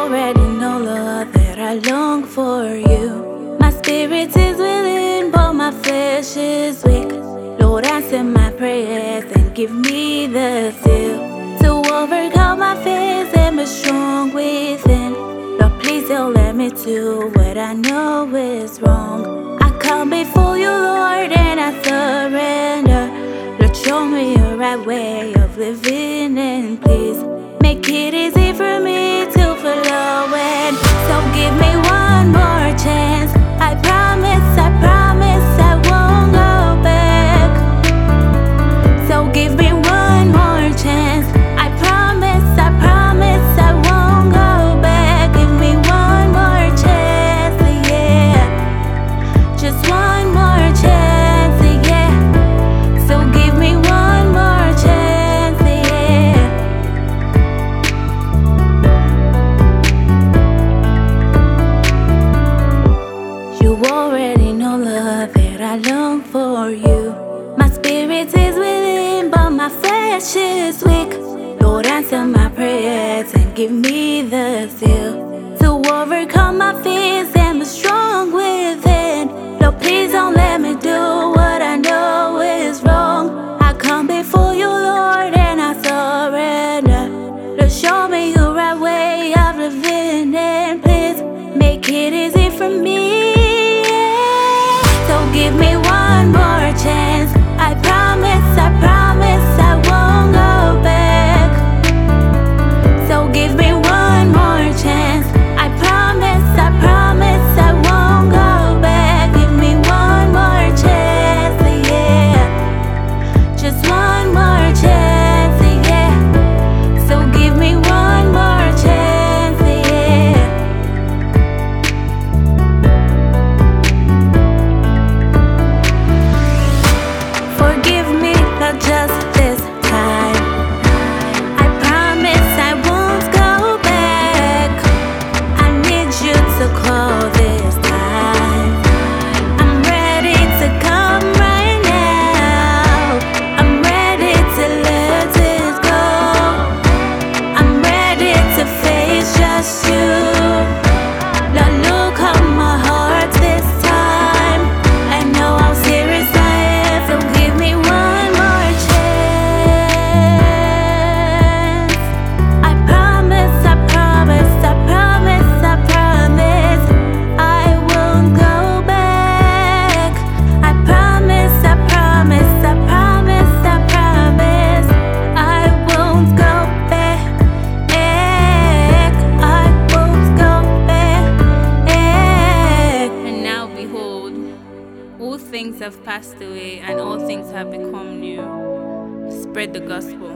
already know, Lord, that I long for you. My spirit is willing, but my flesh is weak. Lord, answer my prayers and give me the zeal to overcome my fears and be strong within. Lord, please don't let me do what I know is wrong. I come before you, Lord, and I surrender. Lord, show me your right way of living, and please make it easy for me to follow it. So give me one more chance. I promise I won't go back. So give me one more chance. I promise I won't go back. Give me one more chance, yeah. Just one more chance, yeah. So give me one more chance, yeah. You already know, love, that I long for you. My spirit is willing, but my flesh is weak. Lord, answer my prayers and give me the zeal to overcome my fears and be strong within. Lord, please don't let me do what I know is wrong. I come before you, Lord, and I surrender. Lord, show me your right way of living, and please make it easy for me. So give me one more chance. I promise I won't go back. So give me one more chance. I promise I won't go back. Give me one more chance, yeah. Just one more chance, yeah. So give me one more chance, yeah. Forgive me, not just this time. I promise I won't go back. I need you to call this time. I'm ready to come right now. I'm ready to let it go. I'm ready to face just you. Lord, look on my heart this time. I know how serious I am, so give me one more chance. I promise I won't go back. I promise I won't go back. I won't go back. And now behold, all things have passed away, and all things have become new. Spread the gospel.